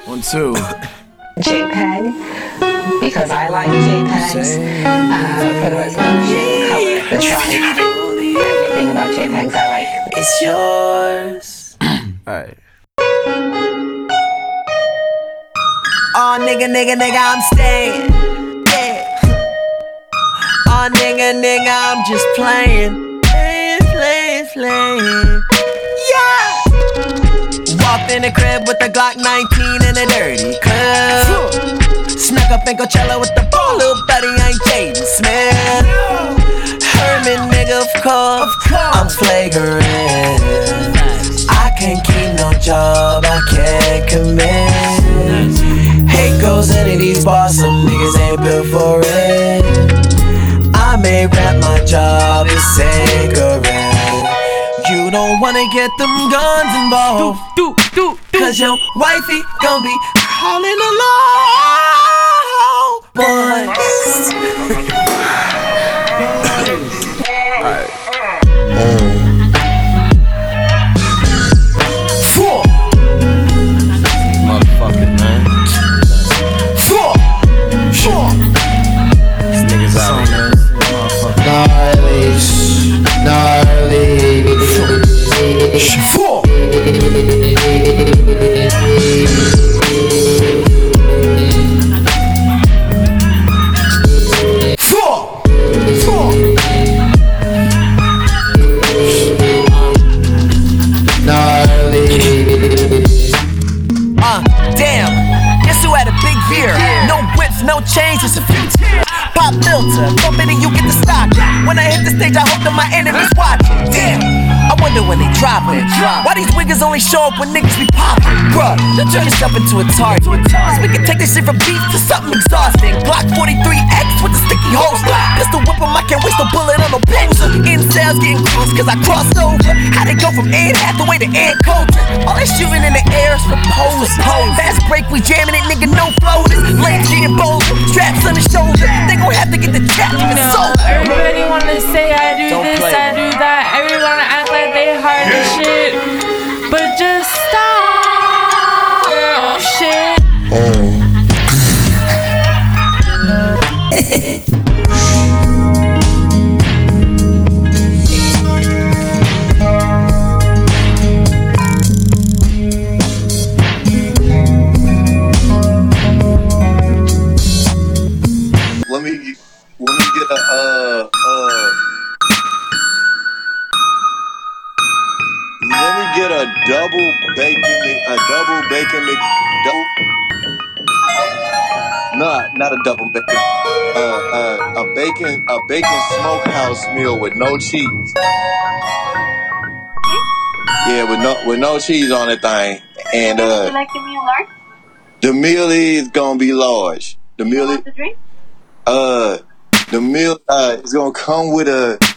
1, 2. JPEG, because I like JPEGs. For the resolution, color, the size, everything about JPEGs I like. It's yours. Alright. Oh, nigga, I'm staying. Yeah. Oh, nigga, I'm just playing. Playing. Yeah. Walked in the crib with the Glock 19 and a dirty club. Snuck up in Coachella with the ball, little buddy, ain't Jaden Smith. Herman, nigga, of course, I'm flagrant. I can't keep no job, I can't commit. Hate goes into these bars, some niggas ain't built for it. I may rap my job is cigarette. You don't wanna get them guns involved, cause your wifey gon' be calling alone, boys. Alright. Motherfucker, man. These niggas out here. Damn, guess who had a big veer? No whips, no chains, just a few tears. Pop filter, bumping and you get the stock. When I hit the stage, I hope that my enemies watching. Damn, I wonder when they drop it. Why these wiggers only show up when niggas be popping? Bruh, don't turn yourself into a target. Cause we can take this shit from beef to something exhausting. Glock 43X with the sticky holster. Pistol whip 'em, I can't waste a bullet on no poser. Incels getting crossed cause I crossed over. How'd it go from Anne Hathaway to Ann Coulter? All that shooting in the air is for pose. Fast break, we jamming it, nigga, no floaters. Lanes getting bolder, straps on the shoulder. They gon' have to get the jack in the soul. Everybody wanna say I do this, I do that. Everyone wanna act like they hard as shit, but just stop. Oh, shit. Let me get a double bacon, not a double bacon, a bacon smokehouse meal with no cheese. Yeah, with no cheese on the thing, and Would you like the meal large? the meal is gonna be large. The meal Want the drink? the meal is gonna come with a